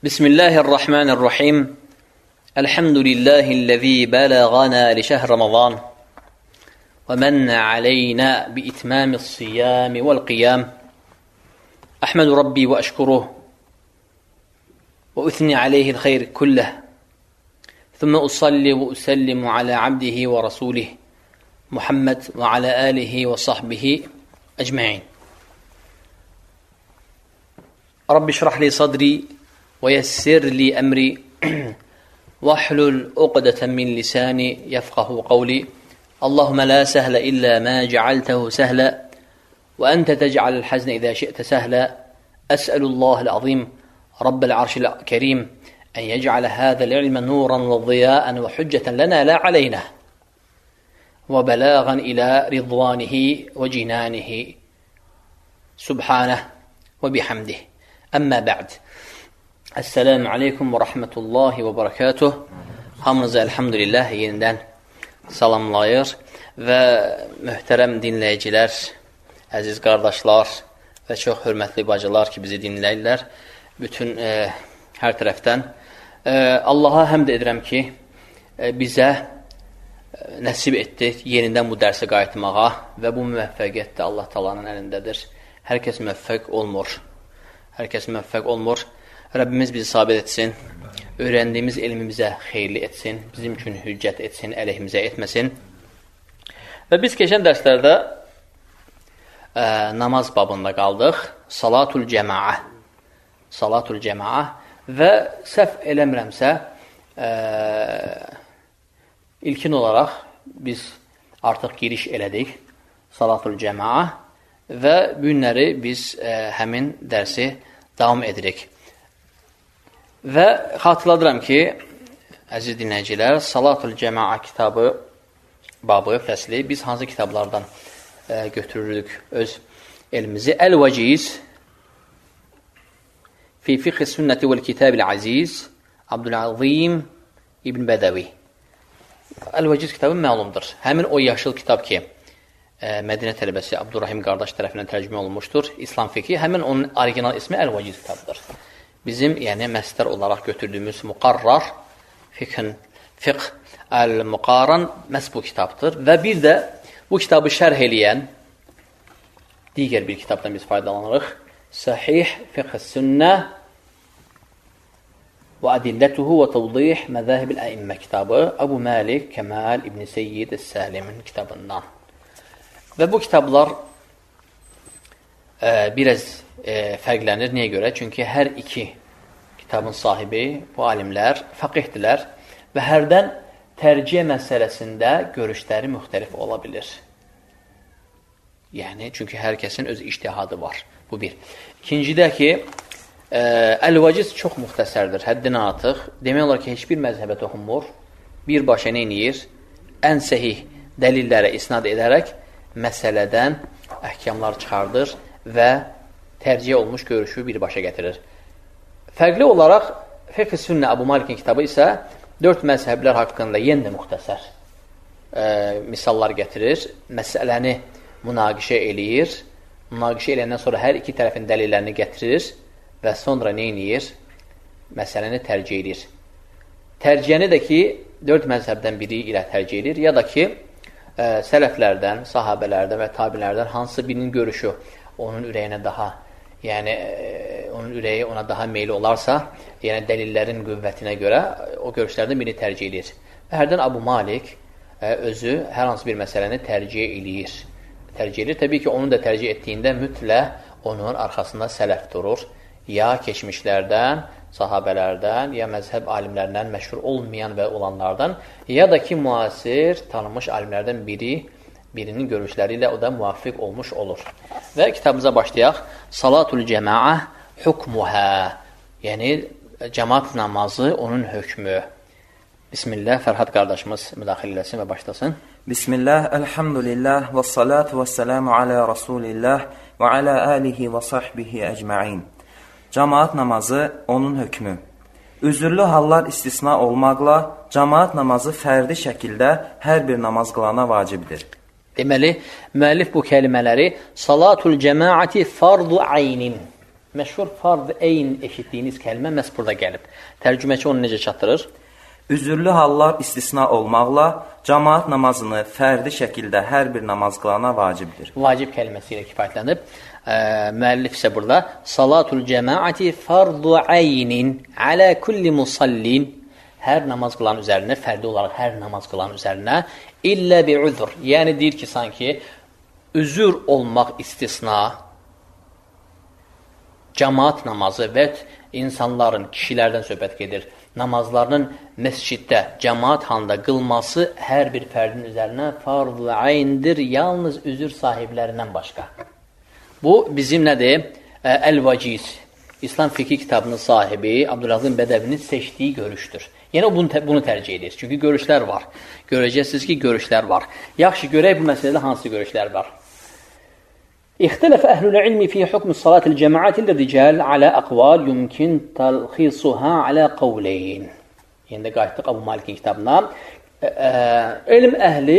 بسم الله الرحمن الرحيم الحمد لله الذي بلغنا لشهر رمضان ومن علينا بإتمام الصيام والقيام أحمد ربي وأشكره وأثني عليه الخير كله ثم أصلي وأسلم على عبده ورسوله محمد وعلى آله وصحبه أجمعين رب اشرح لي صدري ويسر لي أمري واحلل عقدة من لساني يفقه قولي اللهم لا سهل إلا ما جعلته سهلا وأنت تجعل الحزن إذا شئت سهلا أسأل الله العظيم رب العرش الكريم أن يجعل هذا العلم نورا وضياء وحجة لنا لا علينا وبلاغا إلى رضوانه وجنانه سبحانه وبحمده أما بعد Esselamu Aleyküm və Rahmetullahi və Barakatuh. Hamınıza elhamdülillah yenidən salamlayır və möhtərəm dinləyicilər, əziz qardaşlar və çox hörmətli bacılar ki, bizi dinləyirlər bütün hər tərəfdən. Allaha həmd edirəm ki, bizə nəsib etdi yenidən bu dərsə qayıtmağa və bu müvəffəqiyyət də Allah Taala'nın əlindədir. Hər kəs müvəffəq olmur. Hər kəs müvəffəq olmur. Rəbbimiz bizi sabit etsin, öyrəndiyimiz elmimizə xeyirli etsin, bizim üçün hüccət etsin, əleyhimizə etməsin. Və biz keçən dərslərdə namaz babında qaldıq, salatul cəmaə və səhv eləmirəmsə, ilkin olaraq biz artıq giriş elədik salatul cəmaə və bu günləri biz həmin dərsi davam edirik. Və xatırladıram ki, əziz dinləyicilər, Salatul Cəmaə kitabı, babı, fəsli biz hansı kitablardan götürürük öz elimizi? Əl-Vəciz fi fiqh-i sünnəti vəl-kitabil aziz Abdülazim İbn Bədəvi. Əl-Vəciz kitabı məlumdur. Həmin o yaşıl kitab ki, Mədinə tələbəsi Abdurrahim qardaş tərəfindən tərcümə olunmuşdur, İslam fiqhi, həmin onun orijinal ismi Əl-Vəciz kitabıdır. Bizim, yəni məsdər olaraq götürdüyümüz müqarrar, fiqh əl-müqaran məhz bu kitabdır. Və bir də bu kitabı şərh eləyən digər bir kitabdan biz faydalanırıq. Sahih fiqh-sünnə və adillətuhu və təvdih məzahib-ül əimmə kitabı Əbu Malik Kəmal İbn Seyyid Əs-Səlimin kitabından. Və bu kitablar biraz fərqlənir. Niyə görə? Çünki hər iki kitabın sahibi, bu alimlər fəqihdirlər və hərdən tərcih məsələsində görüşləri müxtəlif ola bilir. Yəni, çünki hər kəsin öz ictihadı var. Bu bir. İkincidə ki, Əl-Vəciz çox müxtəsərdir, həddin artıq. Demək olar ki, heç bir məzhəbə toxunmur. Birbaşa nə edir? Ən səhih dəlillərə isnad edərək məsələdən əhkamlar çıxardır və tərcih olmuş görüşü birbaşa gətirir. Fərqli olaraq, Fiqh-i Sünnə Əbu Malikin kitabı isə 4 məzhəblər haqqında yenə də müxtəsər misallar gətirir, məsələni münaqişə eləyir, münaqişə eləyəndən sonra hər iki tərəfin dəlillərini gətirir və sonra nə edir? Məsələni tərcih edir. Tərcihəni də ki, 4 məzhəbdən biri ilə tərcih edir, ya da ki, sələflərdən, sahabələrdən və tabilərdən hansı birinin görüşü onun ürəyinə daha, yəni onun ürəyi ona daha meyli olarsa, yəni dəlillərin qüvvətinə görə o görüşlərdən birini tərcih edir. Və hərdən Əbu Malik özü hər hansı bir məsələni tərcih eləyir. Təbii ki, onu da tərcih etdiyində mütləq onun arxasında sələf durur. Ya keçmişlərdən, sahabələrdən, ya məzhəb alimlərindən məşhur olmayan və olanlardan, ya da ki, müasir, tanınmış alimlərdən birinin görüşləri ilə o da müvafiq olmuş olur. Və kitabımıza başlayaq. Salatul cəmaə hukmuhə, yəni cəmaat namazı, onun hökmü. Bismillah, Fərhad qardaşımız müdaxilə eləsin və başlasın. Bismillah, elhamdülillah və salatu və selamu alə rasulillah və alə alihi və sahbihi əcməin. Cəmaat namazı, onun hökmü. Üzürlü hallar istisna olmaqla, cəmaat namazı fərdi şəkildə hər bir namaz qılana vacibdir. Deməli, müəllif bu kəlimələri salatul cəmaati fardu aynin Məşhur fard əyn eşitdiyiniz kəlmə məhz burada gəlib. Tərcüməçi onu necə çatdırır? Üzürlü hallar istisna olmaqla cəmaət namazını fərdi şəkildə hər bir namaz qılana vacibdir. Vacib kəlməsi ilə kifayətlənib. Müəllif isə burada salatul cəmaəti fardu əynin alə kulli musallin, hər namaz qılan üzərinə, fərdi olaraq hər namaz qılan üzərinə illə bi uzr. Yəni deyir ki, sanki üzür olmaq istisna, cəmaət namazı və insanların, kişilərdən söhbət gedir, namazlarının məsciddə, cəmaət halında qılması hər bir fərdin üzərinə farz-ı ayndir, yalnız üzür sahiblərindən başqa. Bu, bizim nədir? Əl-Vaciz, İslam fiqhi kitabının sahibi Abdülazim Bədəvinin seçdiyi görüşdür. Yəni, bunu tərcih edir. Çünki görüşlər var. Görəcəksiniz ki, görüşlər var. Yaxşı, görək bu məsələdə hansı görüşlər var? اختلف أهل العلم في حكم الصلاة الجماعة للرجال على أقوال يمكن تلخيصها على قولين. Yəni qayıtdıq Abu Malikin kitabına. Elm əhli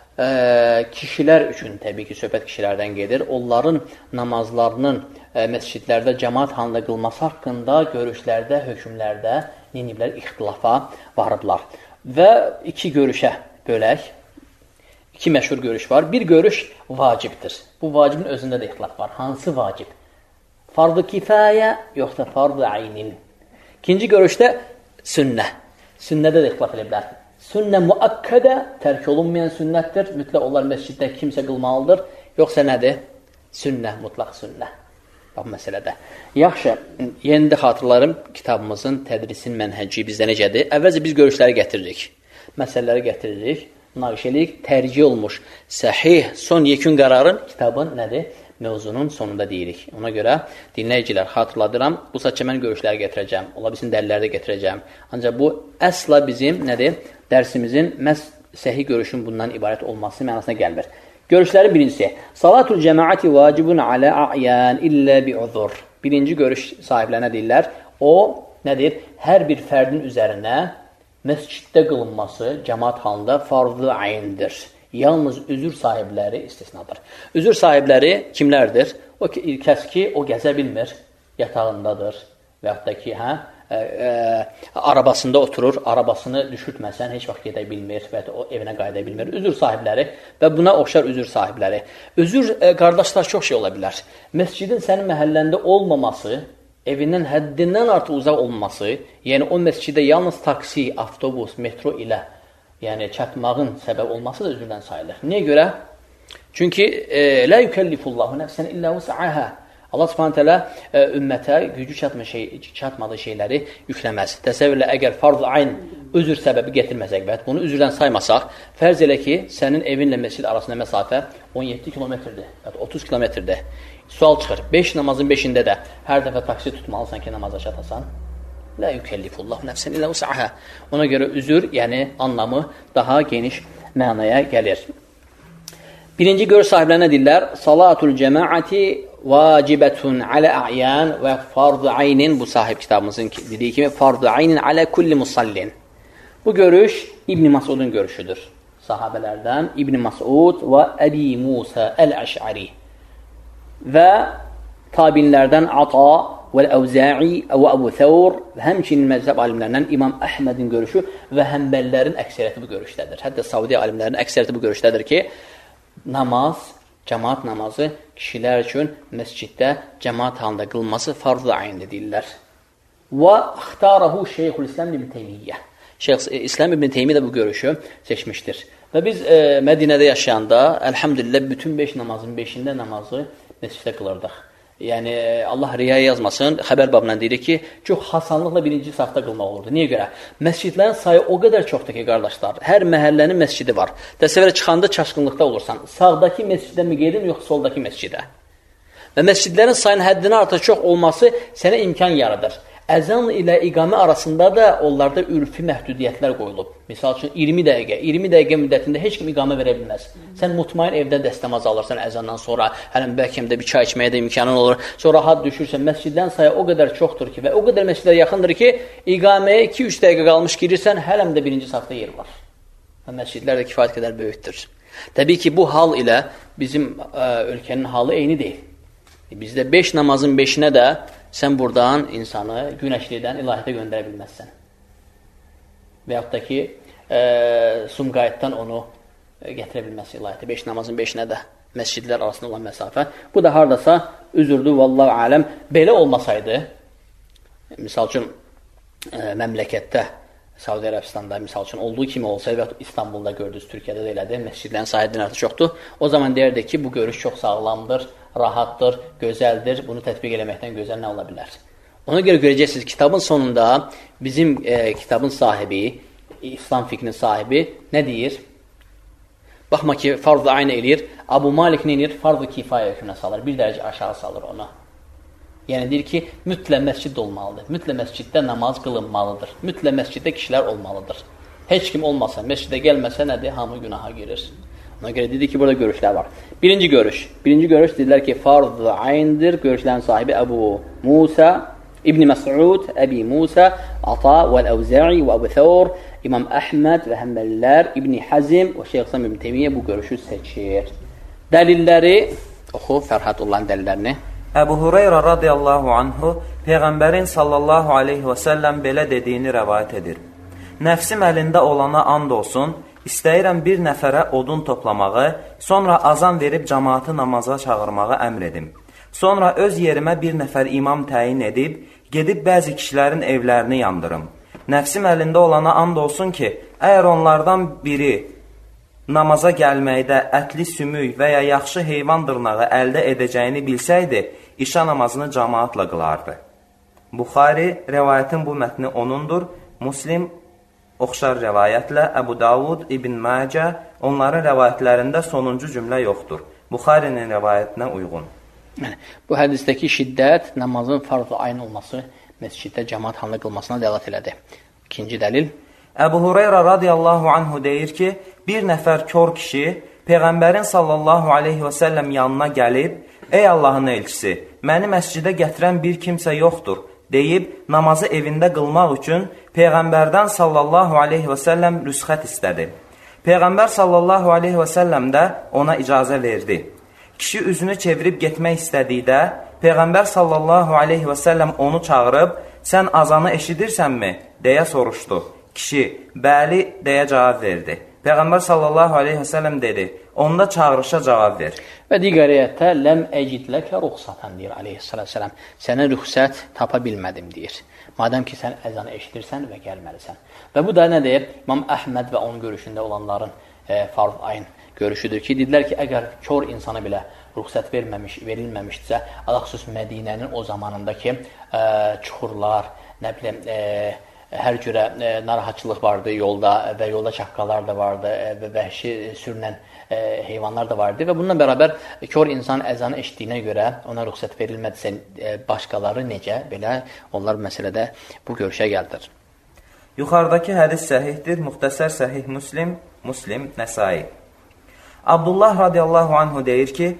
kişilər üçün, təbii ki, söhbət kişilərdən gedir. Onların namazlarının məscidlərdə cəmaət halında qılması haqqında görüşlərdə, hökmlərdə neniblər ixtilafa varıblar. Və iki görüşə bölək. İki məşhur görüş var. Bir görüş vacibdir. Bu vacibin özündə də ixtilaf var. Hansı vacib? Farz-ı kifayə, yoxsa farz-ı aynin? İkinci görüşdə sünnə. Sünnədə də ixtilaf ediblər. Sünnə müəkkədə, tərk olunmayan sünnətdir. Mütləq onlar məsciddə kimsə qılmalıdır. Yoxsa nədir? Sünnə, mutlaq sünnə. Bax, məsələdə. Yaxşı, yeni də xatırlarım, kitabımızın tədrisin mənhəci bizdə necədir? Əvvəlcə biz görüşləri gətiririk. Məsələləri gətiririk. Naqşəlik tərcih olmuş səhih son yekun qərarın kitabın nədir? Mövzunun sonunda deyirik. Ona görə dinləyicilər xatırladıram. Bu saatca mən görüşləri gətirəcəm. Ola bilsin dəlilləri də gətirəcəm. Ancaq bu əsla bizim nədir? Dərsimizin məhz səhih görüşün bundan ibarət olması mənasına gəlmir. Görüşlərin birincisi. Salatul cəmaəti vacibun alə a'yan illə bi'uzur. Birinci görüş sahiblərinə deyirlər. O nədir? Hər bir fərdin üzərinə məsciddə qılınması cəmaət halında farz-ı ayndir. Yalnız üzür sahibləri istisnadır. Üzür sahibləri kimlərdir? O kəs ki, o gəzə bilmir, yatağındadır və yaxud da ki, arabasında oturur, arabasını düşürtməsən heç vaxt gedə bilmir və o evinə qayıda bilmir. Üzür sahibləri və buna oxşar üzür sahibləri. Üzür, qardaşlar, çox şey ola bilər. Məscidin sənin məhəlləndə olmaması, evindən həddindən artıq uzaq olması, yəni o məscidə yalnız taksi, avtobus, metro ilə yəni çatmağın səbəb olması da üzrdən sayılır. Niyə görə? Çünki la yukellifullahu nəfsən illə vus'aha. Allah Subhanahu taala ümmətə gücü çatmadığı şeyləri yükləməz. Təsəvvürlə, əgər farz-ı ayn üzr səbəbi gətirməsək və bunu üzrdən saymasaq, fərz elə ki, sənin evinlə məscid arasında məsafə 17 kilometrdir, 30 kilometrdir. Sual çıxır, 5 namazın 5-ində də hər dəfə taksi tutmalısan ki, namaza çatasan. La yukellifullahu nəfsən illə vus'aha. Ona görə üzür, yəni anlamı daha geniş mənaya gəlir. Birinci görüş sahiblərinə deyirlər, salatul cəmaəti vacibətun alə a'yan və farz-ı aynin, bu sahib kitabımızın dediyi kimi, farz-ı aynin alə kulli musallin. Bu görüş İbn Masudun görüşüdür. Sahabələrdən İbn Masud və Əbi Musa Əl-Əş'ari və tabinlərdən Ata vəl-Əvzə'i və Əbu Thawr və həmçinin məzhəb alimlərindən İmam Əhmədin görüşü və həmbəllərin əksəriyyəti bu görüşdədir. Hətta Saudi alimlərinin əksəriyyəti bu görüşdədir ki, namaz, cəmaət namazı kişilər üçün məsciddə cəmaət halında qılması farz-ı ayndir deyirlər. Və ixtarahu Şeyxülislam İbn Teymiyyə. İslam İbn Teymiyyə də bu görüşü seçmişdir. Və biz Mədinədə yaşayanda, əlhamdülillah, bütün 5 namazın 5-ində namazı məsciddə qılırdıq. Yəni, Allah riyaya yazmasın, xəbər babından deyirik ki, çox hasanlıqla birinci safda qılmaq olurdu. Niyə görə? Məscidlərin sayı o qədər çoxdur ki, qardaşlar, hər məhəllənin məscidi var. Təsəvvürə çıxanda çaşqınlıqda olursan, sağdakı məscidə mi gedim, yox soldakı məscidə? Və məscidlərin sayının həddinə artıq çox olması sənə imkan yaradır. Əzan ilə iqamə arasında da onlarda ürfi məhdudiyyətlər qoyulub. Misal üçün 20 dəqiqə müddətində heç kim iqamə verə bilməz. Sən mutmain evdə dəstəmaz alırsan əzandan sonra, hələm bəlkə də bir çay içməyə də imkanın olur. Sonra had düşürsən, məscidlərin sayı o qədər çoxdur ki və o qədər məscidlər yaxındır ki, iqaməyə 2-3 dəqiqə qalmış girirsən, hələm də birinci safda yer var. Və məscidlər də kifayət qədər böyükdür. Təbii ki, bu hal ilə bizim ölkənin halı eyni deyil. Bizdə 5 namazın 5-nə də sən buradan insanı günəşlidən ilahiyyətə göndərə bilməzsən. Və yaxud da ki, Sumqayıtdan onu gətirə bilməzsən ilahiyyətə. 5 namazın 5-nə də məscidlər arasında olan məsafə. Bu da haradasa üzürdür, vallahu aləm. Belə olmasaydı, misal üçün, məmləkətdə, Saudi Ərəbistanda, misal üçün, olduğu kimi olsaydı və İstanbulda gördünüz, Türkiyədə də elədir, məscidlərin sayıdan artıq çoxdur. O zaman deyərdik ki, bu görüş çox sağlamdır, rahatdır, gözəldir, bunu tətbiq eləməkdən gözəl nə ola bilər? Ona görə görəcəksiniz, kitabın sonunda bizim kitabın sahibi, İslam fikrinin sahibi nə deyir? Baxma ki, farz-ı ayn eləyir, Abu Malik nə eləyir? Farz-ı kifayə hökmünə salır, bir dərəcə aşağı salır onu. Yəni deyir ki, mütləq məscid olmalıdır. Mütləq məsciddə namaz qılınmalıdır. Mütləq məsciddə kişilər olmalıdır. Heç kim olmasa, məscidə gəlməsə nədir? Hamı günaha girir. Ona görə dedi ki, burada görüşlər var. Birinci görüş dedilər ki, farz-ı ayndir. Görüşlərin sahibi Əbu Musa, İbn Məs'ud, Əbi Musa, Ata vəl-Əvzə'i və Əbu Thawr, İmam Əhməd və Həmbəlilər, İbn Hazm və Şeyx İslam İbn Teymiyyə bu görüşü seçir. Dəlilləri, oxu Fərhadullahın dəlillərini. Əbu Hureyra radiyallahu anhu Peyğəmbərin sallallahu aleyhi və səlləm belə dediyini rəvayət edir. Nəfsim əlində olana and olsun, istəyirəm bir nəfərə odun toplamağı, sonra azan verib cəmaatı namaza çağırmağı əmr edim. Sonra öz yerimə bir nəfər imam təyin edib, gedib bəzi kişilərin evlərini yandırım. Nəfsim əlində olana and olsun ki, əgər onlardan biri namaza gəlməkdə ətli sümük və ya yaxşı heyvan dırnağı əldə edəcəyini bilsəydi, işa namazını cəmaatla qılardı. Buxari, rəvayətin bu mətni onundur. Muslim, oxşar rəvayətlə Əbu Davud, İbn Məcə, onların rəvayətlərində sonuncu cümlə yoxdur. Buxarinin rəvayətinə uyğun. Bu hədisdəki şiddət namazın farz-ı ayn olması, məsciddə cəmaat halında qılmasına dəlalət elədi. İkinci dəlil. Əbu Hureyra radiyallahu anhu deyir ki, bir nəfər kör kişi Peyğəmbərin sallallahu aleyhi və səlləm yanına gəlib, ey Allahın elçisi, məni məscidə gətirən bir kimsə yoxdur, deyib namazı evində qılmaq üçün Peyğəmbərdən sallallahu aleyhi və səlləm rüsxət istədi. Peyğəmbər sallallahu aleyhi və səlləm də ona icazə verdi. Kişi üzünü çevirib getmək istədikdə, Peyğəmbər sallallahu aleyhi və səlləm onu çağırıb, sən azanı eşidirsənmi? Deyə soruşdu. Kişi, bəli, deyə cavab verdi. Peyğəmbər sallallahu aleyhi və səlləm dedi, onda çağırışa cavab ver. Və digər ayətdə, ləm əcidləkə ruxsatan deyir aleyhissalatü səlam. Sənə rüxsət tapa bilmədim deyir. Madəm ki, sən əzanı eşidirsən və gəlməlisən. Və bu da nə deyir? İmam Əhməd və onun görüşündə olanların farz ayn görüşüdür ki, dedilər ki, əgər kör insana belə rüxsət verilməmişdirsə, ələxüsus Mədinənin o zamanındakı çuxurlar, nə bilim, hər cürə narahatçılıq vardı yolda və yolda çaqqalar da vardı və vəhşi sürünən heyvanlar da vardı və bununla bərabər kör insan əzanı eşitdiyinə görə ona rüxsət verilmədisə başqaları necə? Belə onlar məsələdə bu görüşə gəldir. Yuxarıdakı hədis səhihdir, müxtəsər səhih Muslim, Nəsai. Abdullah radiyallahu anhu deyir ki,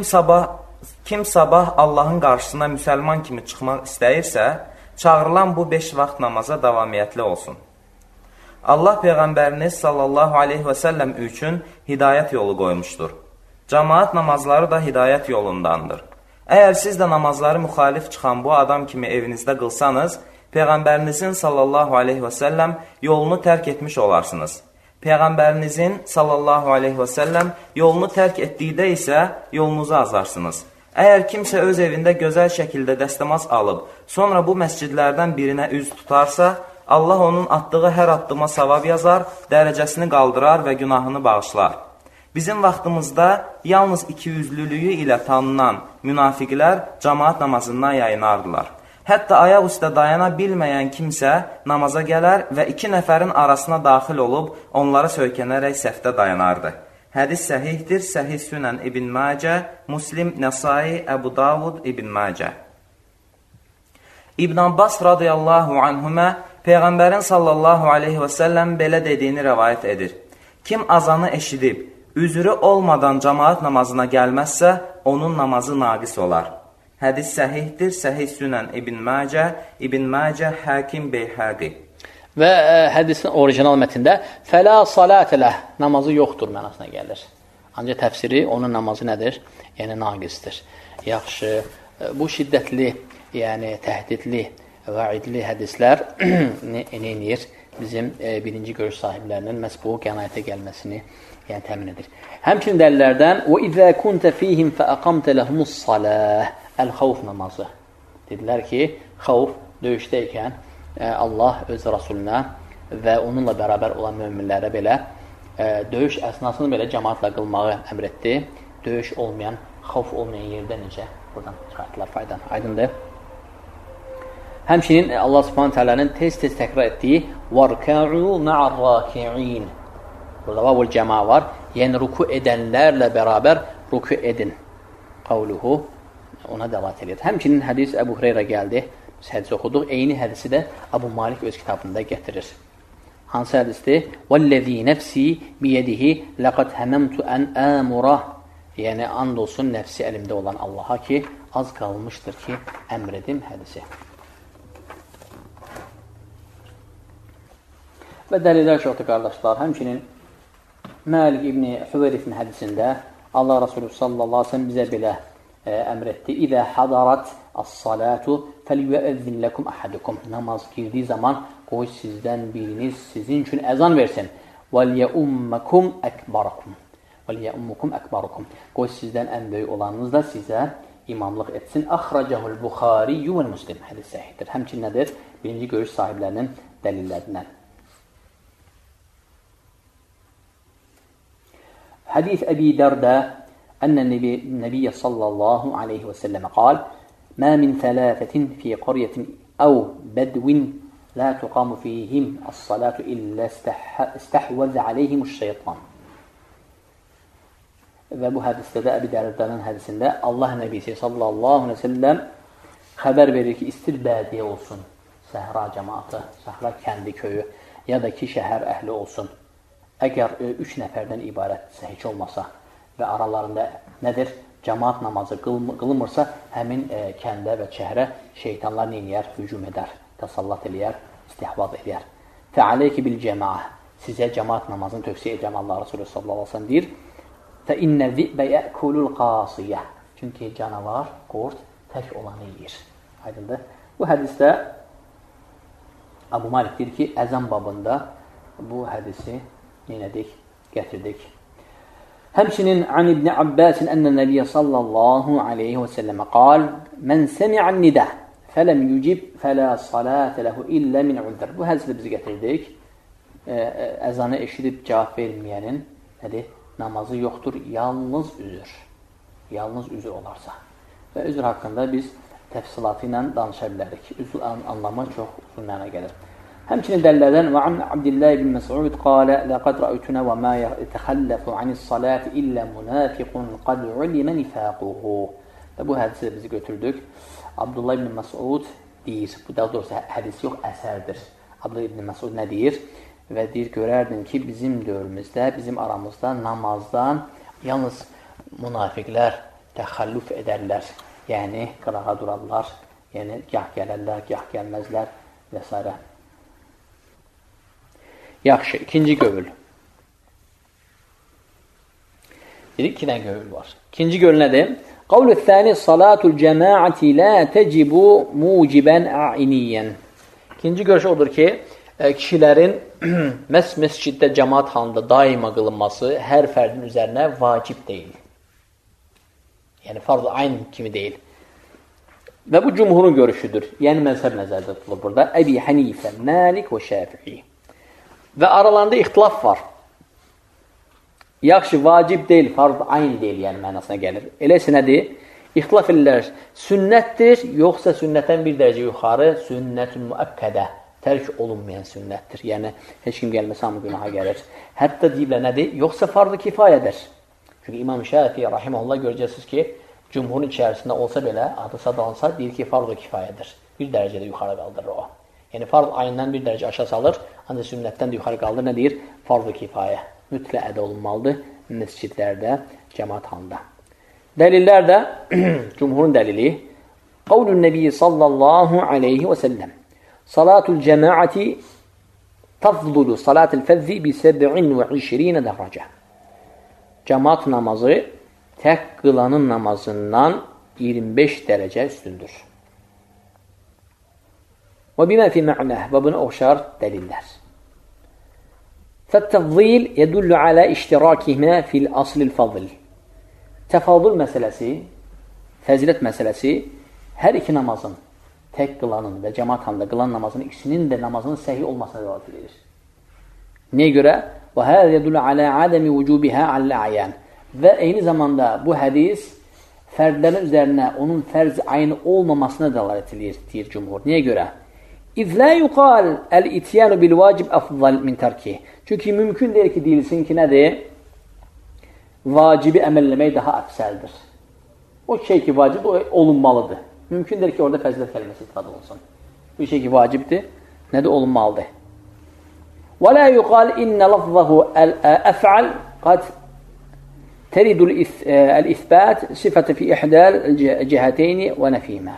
kim sabah Allahın qarşısına müsəlman kimi çıxmaq istəyirsə, çağırılan bu 5 vaxt namaza davamiyyətli olsun. Allah Peyğəmbəriniz sallallahu aleyhi və səlləm üçün hidayət yolu qoymuşdur. Cəmaat namazları da hidayət yolundandır. Əgər siz də namazları müxalif çıxan bu adam kimi evinizdə qılsanız, Peyğəmbərinizin sallallahu aleyhi və səlləm yolunu tərk etmiş olarsınız. Peyğəmbərinizin sallallahu aleyhi və səlləm yolunu tərk etdikdə isə yolunuzu azarsınız. Əgər kimsə öz evində gözəl şəkildə dəstəmaz alıb, sonra bu məscidlərdən birinə üz tutarsa, Allah onun atdığı hər addıma savab yazar, dərəcəsini qaldırar və günahını bağışlar. Bizim vaxtımızda yalnız ikiyüzlülüyü ilə tanınan münafiqlər cəmaat namazından yayınardılar. Hətta ayaq üstə dayana bilməyən kimsə namaza gələr və 2 nəfərin arasına daxil olub, onları söykənərək səhvdə dayanardı. Hədis səhihdir, Səhih Sünən İbn Məcə, Muslim, Nəsai, Əbu Davud, İbn Məcə. İbn Abbas radiyallahu anhümə Peyğəmbərin sallallahu aleyhi və səlləm belə dediyini rəvayət edir. Kim azanı eşidib, üzrü olmadan cəmaat namazına gəlməzsə, onun namazı naqis olar. Hədis səhihdir, Səhih Sünən İbn Məcə, Həkim Beyhəqi. Və hədisin orijinal mətində fələ salətə ləh, namazı yoxdur mənasına gəlir. Ancaq təfsiri onun namazı nədir? Yəni naqisdir. Yaxşı, bu şiddətli yəni təhdidli, vaidli hədislər neyinir? Bizim birinci görüş sahiblərinin məhz bu qənaətə gəlməsini təmin edir. Həmçinin dəlillərdən وَإِذَا كُنْتَ فِيهِمْ فَأَقَمْتَ لَهُمُ الصَّلَاةِ Əl-xavf namazı. Dedilər ki, xavf döyüşdəykən Allah öz Rasuluna və onunla bərabər olan möminlərə belə döyüş əsnasını belə cəmaatla qılmağı əmr etdi. Döyüş olmayan, xavf olmayan yerdə necə? Buradan çıxartdılar faydan. Aydındır. Həmçinin Allah Subhanahu taala'nın tez-tez təkrar etdiyi وَرْكَعُوا مَعَ الرَّاكِعِينَ Burada vavul cəma var. Yəni ruku edənlərlə bərabər ruku edin. Qavluhu ona dəvat edir. Həmçinin hədis Əbu Hüreyrə gəldi. Biz hədis oxuduq. Eyni hədisi də Abu Malik öz kitabında gətirir. Hansı hədisdir? وَالَّذ۪ي نَفْسِي بِيَدِهِ لَقَدْ هَمَمْتُ أَنْ آمُرَهِ Yəni and olsun nəfsi əlimdə olan Allaha ki, az qalmışdır ki, əmr edim hədisi. Və dəlillər çoxdur qardaşlar. Həmçinin Məlik İbni Hüveyrifin hədisində Allah Resulü sallallahu aleyhi ve sellem bizə belə əmr etdi. İzə hadarat as-salatu fəlyuəzzin ləkum ahadukum. Namaz girdiyi zaman qoy sizdən biriniz sizin üçün əzan versin. Vəlyəumməkum əkbarakum. Vəlyəumməkum əkbarakum. Qoy sizdən ən böyük olanınız da sizə imamlıq etsin. Əxrəcəhul Buxariyyu və Müslim. Hədis səhihdir. Həmçinin nədir? Birinci görüş sahiblərinin dəlillərindən. حديث أبي درداء أن النبي صلى الله عليه وسلم قال ما من ثلاثة في قرية أو بدو لا تقام فيهم الصلاة إلا استحوذ عليهم الشيطان. Və bu hədisdə də Əbi Dərdənin hədisində Allah Nəbisi sallallahu aleyhi ve sellem xəbər verir ki, istir bədiyə olsun, səhra cəmaatı, səhra kəndi köyü ya da ki, şəhər əhli olsun. Əgər 3 nəfərdən ibarətdirsə, heç olmasa və aralarında nədir? Cəmaat namazı qılınmırsa, həmin kəndə və şəhərə şeytanlar neyniyər? Hücum edər, təsallat eləyər, istihbab eləyər. Fəaleyki bil cəmaə. Sizə cəmaat namazını tövsiyə edəcəm Allah Resulü sallallahu aleyhi ve sellem deyir. Fəinnə zi'bə yəkulul qasiyyə. Çünki canavar, qurd tək olanı yeyir. Aydındır. Bu hədisdə Abu Malik deyir ki, əzan babında bu hədisi neynədik? Gətirdik. Həmçinin an İbn Abbasin ənə Nəbiyyə sallallahu aleyhi və səlləmə qal Mən səmi'ən nidə fələm yücib fələ salətə ləhu illə min udr. Bu hədisi də biz gətirdik. Əzanı eşidib cavab verməyənin nədir? Namazı yoxdur, yalnız üzür. Yalnız üzür olarsa. Və üzür haqqında biz təfsilatı ilə danışa bilərik. Üzür anlamı çox uzun mənə gəlir. Həmçinin dəlillərdən və an Abdillah ibn Məs'ud qalə laqad ra'aytuna və ma yətəxəlləfu anis-salati illə munafiqun qad ulima nifaquhu. Və bu hədisi bizi götürdük. Abdullah ibn Məs'ud deyir, bu daha doğrusu hədis yox, əsərdir. Abdullah ibn Məs'ud nə deyir? Və deyir, görərdin ki, bizim dövrümüzdə, bizim aramızda namazdan yalnız münafiqlər təxəllüf edərlər. Yəni, qırağa durarlar, yəni gah gələrlər, gah gəlməzlər və s. Yaxşı, ikinci gövül. Dedik, 2 dənə gövül var. İkinci gövül nədir? Qavlu thani salatul cəmaati la tecibu mucibən a'iniyyən. İkinci görüş odur ki, kişilərin məsciddə cəmaat halında daima qılınması hər fərdin üzərinə vacib deyil. Yəni, farz-ı ayn kimi deyil. Və bu cumhurun görüşüdür. Yəni, məzhəb nəzərdə tutulur burada. Əbi Hənifə, Məlik və Şəfi'i. Və aralarında ixtilaf var. Yaxşı, vacib deyil, farz ayn deyil, yəni mənasına gəlir. Eləsə nədir? İxtilaf edirlər, sünnətdir, yoxsa sünnətdən bir dərəcə yuxarı, sünnətün müəkkədə, tərk olunmayan sünnətdir. Yəni, heç kim gəlməsə hamı günaha gəlir. Hətta deyiblər nədir? Yoxsa farz-ı kifayədir. Çünki İmam Şafii rahimehullah görəcəksiniz ki, cumhurun içərisində olsa belə, adı sadalınsa, deyir ki, farz-ı kifayədir. Bir dərəcədə yuxarı qaldırır o. Yəni, farz ayından bir dərəcə aşağı salır, ancaq sünnətdən də yuxarı qaldır. Nə deyir? Farz-ı kifayə. Mütlə ədə olunmalıdır məscidlərdə, cəmaat halında. Dəlillər də, cumhurun dəlili, qavlun nəbiyyi sallallahu aleyhi və səlləm. Salatul cəmaati tafdulu salatul fəzzi bi 27 dərəcə. Cəmaat namazı tək qılanın namazından 25 dərəcə üstündür. Və bimə fi mə'nəh və buna oxşar dəlillər. Fəttəfzil yədullu alə iştirakihmə fil aslil fadl. Təfadül məsələsi, fəzilət məsələsi hər iki namazın, tək qılanın və cəmaat halında qılan namazının ikisinin də namazının səhih olmasına dəlalət edir. Nəyə görə? Və həzə yədullu alə adəmi vücubihə allə-əyən. Və eyni zamanda bu hədis fərdlərin üzərinə onun fərz ayını olmamasına dəlalət edir, deyir cümhur. Nəyə görə? İz la yuqal el-ityanu bil vacib afdal min tərki. Çünki mümkün deyil ki, deyilsin ki, nədir? Vacibi əməlləmək daha əfsəldir. O şey ki, vacib olunmalıdır. Mümkün deyil ki, orada fəzilət kəlməsi istifadə olsun. Bu şey ki, vacibdir, nədir? Olunmalıdır. Və la yuqal innə lafzahu əf'al qad teridul el-isbat sifəti fi ihdal cihəteyni və nəfihimə.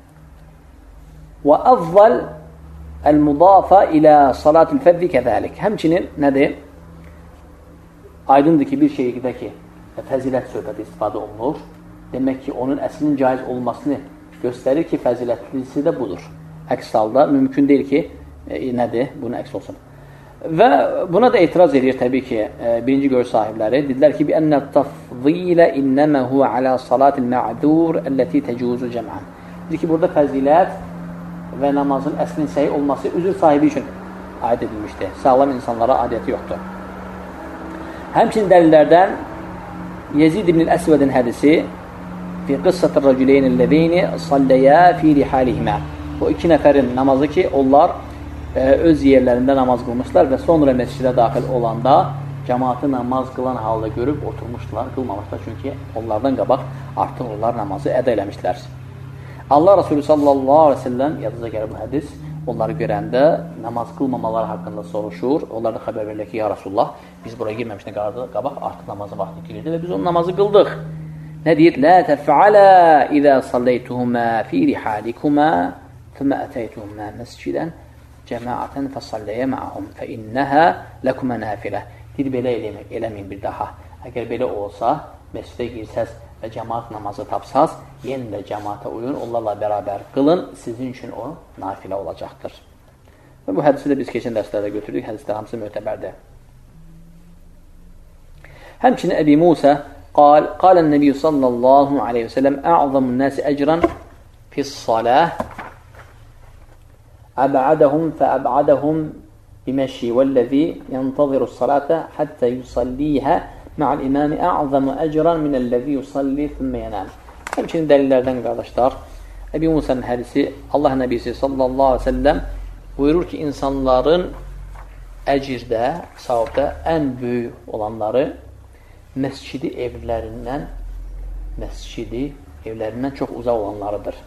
Və əvvəl el-mudafa ilə salatul fərdi kəzəlik. Həmçinin nədir? Aydındır ki, bir şeydə ki, fəzilət söhbəti istifadə olunur. Demək ki, onun əslinin caiz olmasını göstərir ki, fəzilətlisi də budur. Əks halda mümkün deyil ki, nədir? Bunun əks olsun. Və buna da etiraz edir təbii ki, birinci görüş sahibləri. Dedilər ki, bi'ənnə tafzilə innəmə huvə alə salatil mə'dur əlləti təcuzu cəmən. Deyir ki, burada fəzilət və namazın əslinin səhih olması üzr sahibi üçün aid edilmişdir. Sağlam insanlara adiyyəti yoxdur. Həmçinin dəlillərdən Yezid ibn Əsvədin hədisi fi qıssatır rəculeyni salləyə fi rihalihimə. O iki nəfərin namazı ki, onlar öz yerlərində namaz qılmışlar və sonra məscidə daxil olanda cəmaatı namaz qılan halda görüb oturmuşlar, qılmamışlar. Çünki onlardan qabaq artıq onlar namazı əda eləmişlər. Allah Resulü sallallahu aleyhi ve sellem yadınıza gəlir bu hədis, onları görəndə namaz qılmamaları haqqında soruşur. Onlar da xəbər verirlər ki, ya Rasulullah, biz buraya girməmişdən qabaq artıq namazı vaxtı girdi və biz onun namazı qıldıq. Nə deyir? Lə təf'alə izə salləytuhumə fi rihalikumə thumə ətəytuhumə məscidən cəmaətən fəsalləyə mə'ahum fə innəhə ləkumə nəfilə. Deyir, belə eləməyin bir daha. Əgər belə olsa, məscidə girsəz və cəmaat namazı tapsaz, yenə də cəmaata uyun, onlarla bərabər qılın, sizin üçün o nafilə olacaqdır. Və bu hədisi də biz keçən dərslərdə götürdük, hədislər hamısı mötəbərdir. Həmçinin Əbi Musa qalən Nəbi sallallahu aleyhi ve sellem ə'zamun nəsi əcran fis-salah əb'adəhum fəəb'adəhum biməşi vəlləzi yəntəzirus-salata həttə yusalliyhə ma'al imami a'zamu əcran minəl-ləzi yusalli thumma yanam. Həmçinin dəlillərdən qardaşlar, Əbi Musa'nın hədisi Allah Nəbisi sallallahu aleyhi ve sellem buyurur ki, insanların əcirdə, savabda ən böyük olanları məscidi evlərindən çox uzaq olanlarıdır.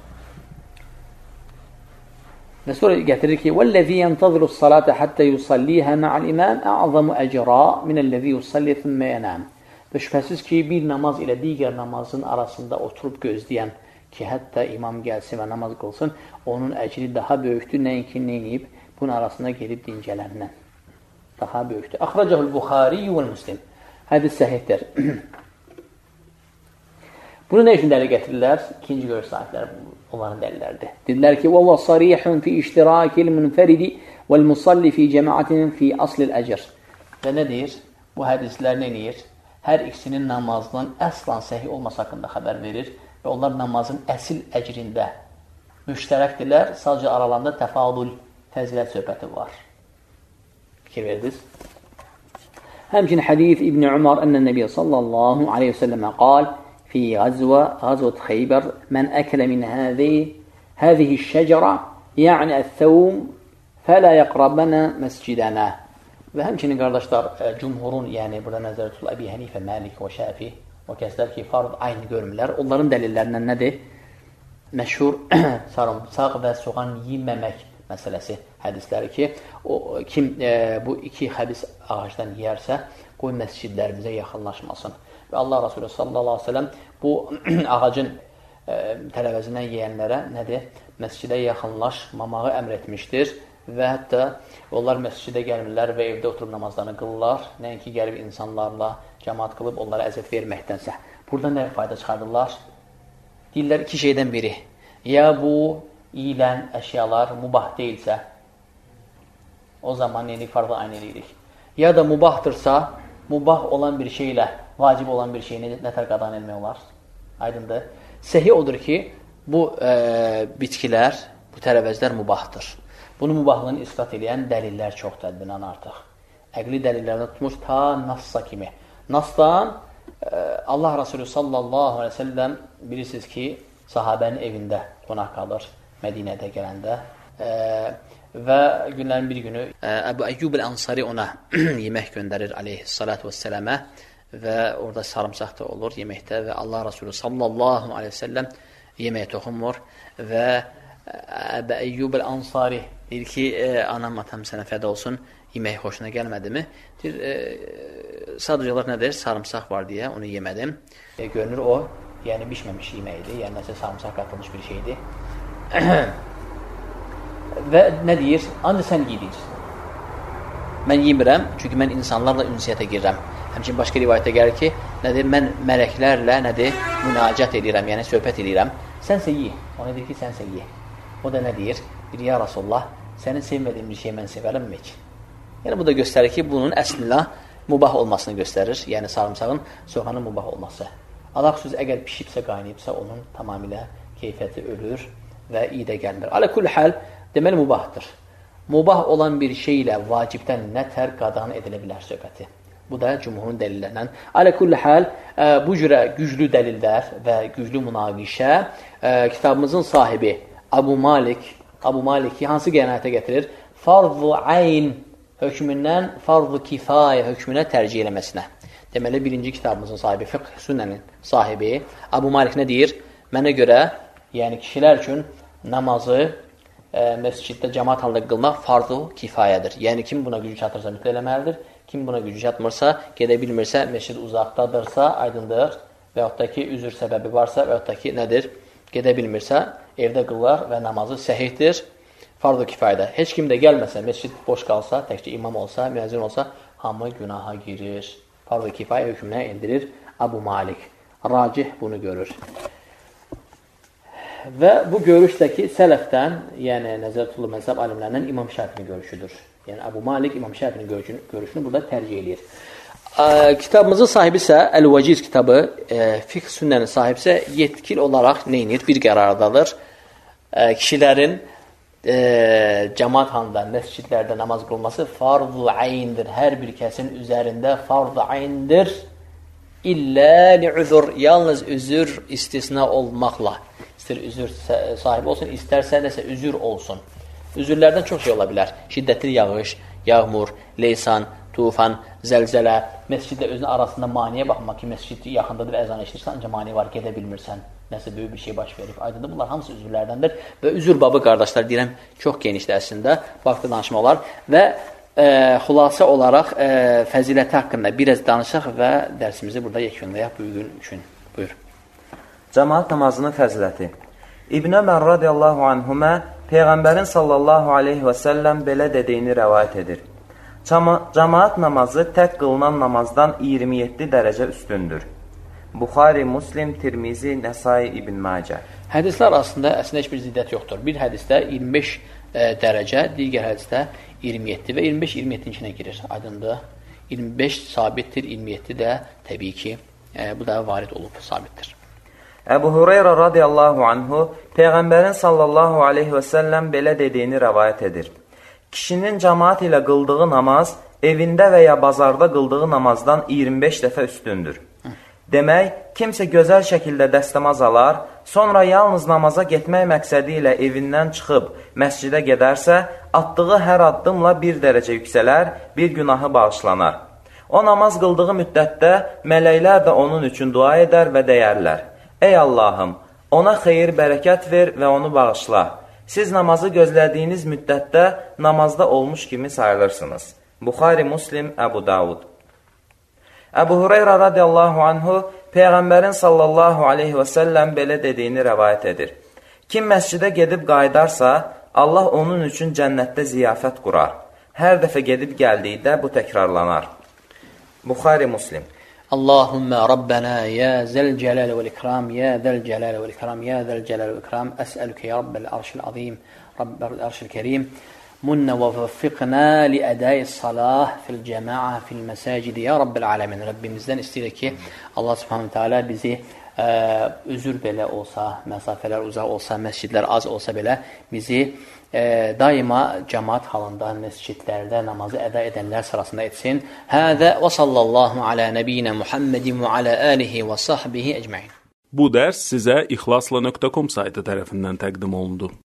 Və sonra gətirir ki, وَالَّذِي يَنْتَظِرُ الصَّلَاةَ حَتَّى يُصَلِّيهَا مَعَ الْإِمَامِ أَعْظَمُ أَجْرًا مِنَ الَّذِي يُصَلِّي ثُمَّ يَنَامُ. Və şübhəsiz ki, bir namaz ilə digər namazın arasında oturub gözləyən ki, hətta imam gəlsin və namaz qılsın, onun əcri daha böyükdür, nəinki neyib, bunun arasında gelib dincələndən. Daha böyükdür. Əxrəcəhul Buxari və Müslim. Hədis səhihdir. Bunu nə üçün dəlil gətirirlər? İkinci görüş sahibləri onların dəlilləridir. Dedilər ki, وَوَا صَرِيحٌ فِي اِشْتِرَاكِ الْمُنْفَرِدِ وَالْمُصَلِّ فِي جَمَعَةٍ فِي أَصْلِ الْأَجْرِ. Və nə deyir? Bu hədislər nə deyir? Hər ikisinin namazının əslan səhih olması haqqında xəbər verir və onlar namazın əsil əcrində müştərəkdirlər. Sadəcə aralarında təfadül, fəzilət söhbəti var. Fikir verdiniz? Həmçinin hədis İbn Umar ənnə Nəbiyyə sallallahu aleyhi ve sellemə qal في غزوة خيبر من أكل من هذه الشجرة يعني الثوم فلا يقربنا مسجدنا. Və həmçinin qardaşlar, cümhurun, yəni burada nəzərə tutul Əbi Hənifə, Məlik və Şəfi o kəslər ki, farz aynı görmürlər. Onların dəlillərindən nədir? Məşhur sarımsaq və soğan yeməmək məsələsi hədisləri ki, kim bu iki xəbis ağacdan yeyərsə, qoy məscidlərimizə yaxınlaşmasın. Və Allah Resulü sallallahu aleyhi ve sellem bu ağacın tələvəzindən yeyənlərə nədir? Məscidə yaxınlaşmamağı əmr etmişdir və hətta onlar məscidə gəlmirlər və evdə oturub namazlarını qılırlar. Nəinki gəlib insanlarla cəmaat qılıb onlara əziyyət verməkdənsə. Burada nə fayda çıxardırlar? Deyirlər iki şeydən biri. Ya bu yiyilən əşyalar mubah deyilsə, o zaman farz ayn edirik. Ya da mubahdırsa, mubah olan bir şeylə vacib olan bir şeyini nətər qadan etmək olar? Aydındır. Səhih odur ki, bu bitkilər, bu tərəvəzlər mubahdır. Bunu mubahlığını ispat edən dəlillər çoxdur həddindən artıq. Əqli dəlillərdən tutmuş ta Nassa kimi. Nasdan Allah Resulü sallallahu aleyhi ve sellem bilirsiniz ki, sahabənin evində qonaq qalır Mədinədə gələndə və günlərin bir günü Əbu Əyyub el-Ansari ona yemək göndərir aleyhissalatu vesselamə və orada sarımsaq da olur yeməkdə və Allah Resulü sallallahu aleyhi ve sellem yeməyə toxunmur və Əbu Əyyub el-Ansari deyir ki, anam, atam sənə fəda olsun, yemək xoşuna gəlmədimi? Deyir, sadəcə olaraq nədir? Sarımsaq var deyə onu yemədim. Görünür o, yəni bişməmiş yeməkdir, yəni nəsə sarımsaq qatılmış bir şeydir. Və nə deyir? Ancaq sən yedir. Mən yemirəm, çünki mən insanlarla ünsiyyətə girirəm. Həmçin başqa rivayətdə gəlir ki, nədir? Mən mələklərlə nədir? Münacat edirəm, yəni söhbət edirəm. Sənsə ye. Ona deyir ki, sənsə ye. O da nə deyir? Deyir, ya Rasulullah, sənin sevmədiyim bir şey mən sevərəmmi ki? Yəni, bu da göstərir ki, bunun əslində mubah olmasını göstərir. Yəni, sarımsağın, soğanın mubah olması. Allah xüsus əgər pişibsə, qaynayıbsa, onun tamamilə keyfiyyəti ölür və iyi də gəlmir. Alə kulli həl, deməli, mubahdır. Mubah olan bir şey ilə vacibdən nətər qadan edilə bilər söhbəti. Bu da cümhurun dəlillərindən. Alə kulli həl, bu cürə güclü dəlillər və güclü münaqişə kitabımızın sahibi Abu Maliki hansı qənaətə gətirir? Farz-ı ayn hökmündən farz-ı kifayə hökmünə tərcih eləməsinə. Deməli, birinci kitabımızın sahibi, Fiqh Sünnənin sahibi Abu Malik nə deyir? Mənə görə, yəni kişilər üçün namazı məsciddə cəmaat halında qılmaq farz-ı kifayədir. Yəni, kim buna gücü çatırsa mütləq eləməlidir. Kim buna gücü çatmırsa, gedə bilmirsə, məscid uzaqdadırsa, aydındır və yaxud da ki, üzr səbəbi varsa və yaxud da ki, nədir? Gedə bilmirsə, evdə qıllar və namazı səhihdir, farz-ı kifayədə. Heç kim də gəlməsə, məscid boş qalsa, təkcə imam olsa, müəzzin olsa, hamı günaha girir. Farz-ı kifayə hökmünə endirir Abu Malik. Racih bunu görür. Və bu görüş də ki, sələfdən, yəni nəzər tutulur məzhəb alimlərindən İmam Şafinin görüşüdür. Yəni Abu Malik İmam Şafinin görüşünü burada tərcih edir. Kitabımızın sahibi isə Əl-Vəciz kitabı, Fiqh Sünnənin sahibi isə yetkil olaraq neynir? Bir qərardadır. Kişilərin cəmaat halında, məscidlərdə namaz qılması farz-ı ayndir. Hər bir kəsin üzərində farz-ı ayndir. İllə li'uzur, yalnız üzür istisna olmaqla. İstər üzür sahibi olsun, istərsə nəsə üzür olsun. Üzürlərdən çox şey ola bilər. Şiddətli yağış, yağmur, leysan, tufan, zəlzələ, məscidlə özünün arasında maniyə baxmaq ki, məscid yaxındadır və əzan eşidirsən, ancaq maniyə var, gedə bilmirsən, nəsə böyük bir şey baş verib. Aydındır, bunlar hamısı üzürlərdəndir və üzür babı, qardaşlar, deyirəm, çox genişdir əslində, vaxtda danışma olar və xülasə olaraq fəziləti haqqında biraz danışaq və dərsimizi burada yekunlayaq bu gün üçün. Buyur. Cəmaat namazının fəziləti. İbn Ömər radiyallahu anhümə Peyğəmbərin sallallahu aleyhi və səlləm belə dediyini rəvayət edir. Cəmaat namazı tək qılınan namazdan 27 dərəcə üstündür. Buxari, Muslim, Tirmizi, Nəsai, İbn Macə. Hədislər aslında heç bir ziddət yoxdur. Bir hədisdə 25 dərəcə, digər hədisdə 27 və 25-27-in içinə girir. Aydındır. 25 sabitdir, 27 də təbii ki, bu da varid olub sabitdir. Əbu Hüreyrə radiyallahu anhu Peyğəmbərin sallallahu aleyhi və səlləm belə dediyini rəvayət edir. Kişinin cəmaat ilə qıldığı namaz evində və ya bazarda qıldığı namazdan 25 dəfə üstündür. Demək, kimsə gözəl şəkildə dəstəmaz alar, sonra yalnız namaza getmək məqsədi ilə evindən çıxıb məscidə gedərsə, atdığı hər addımla bir dərəcə yüksələr, bir günahı bağışlanar. O namaz qıldığı müddətdə mələklər də onun üçün dua edər və deyərlər. Ey Allahım, ona xeyir, bərəkət ver və onu bağışla. Siz namazı gözlədiyiniz müddətdə namazda olmuş kimi sayılırsınız. Buxari, Muslim, Əbu Davud. Əbu Hüreyrə radiyallahu anhu Peyğəmbərin sallallahu aleyhi və səlləm belə dediyini rəvayət edir. Kim məscidə gedib qayıdarsa, Allah onun üçün cənnətdə ziyafət qurar. Hər dəfə gedib gəldikdə bu təkrarlanar. Buxari, Muslim. Allahümme Rabbena ya zel celal vel ikram, ya zel celal vel ikram, ya zel celal vel ikram, es'eluke ya Rabbel arşil azim, Rabbel arşil kerim, munne ve veffiqna li edai salah fil cema'a fil mesacidi ya Rabbel alemin. Rabbimizdən istəyir ki, Allah subhanahu teala bizi üzür belə olsa, məsafələr uzaq olsa, məscidlər az olsa belə bizi daima cemaat halında məscidlərdə namazı əda edənlər sırasında etsin. Həzə və sallallahu alə nəbiyyinə Muhammedin və alə alihi və sahbihi ecmaîn. Bu dərs sizə ixlasla.com saytı tərəfindən təqdim olundu.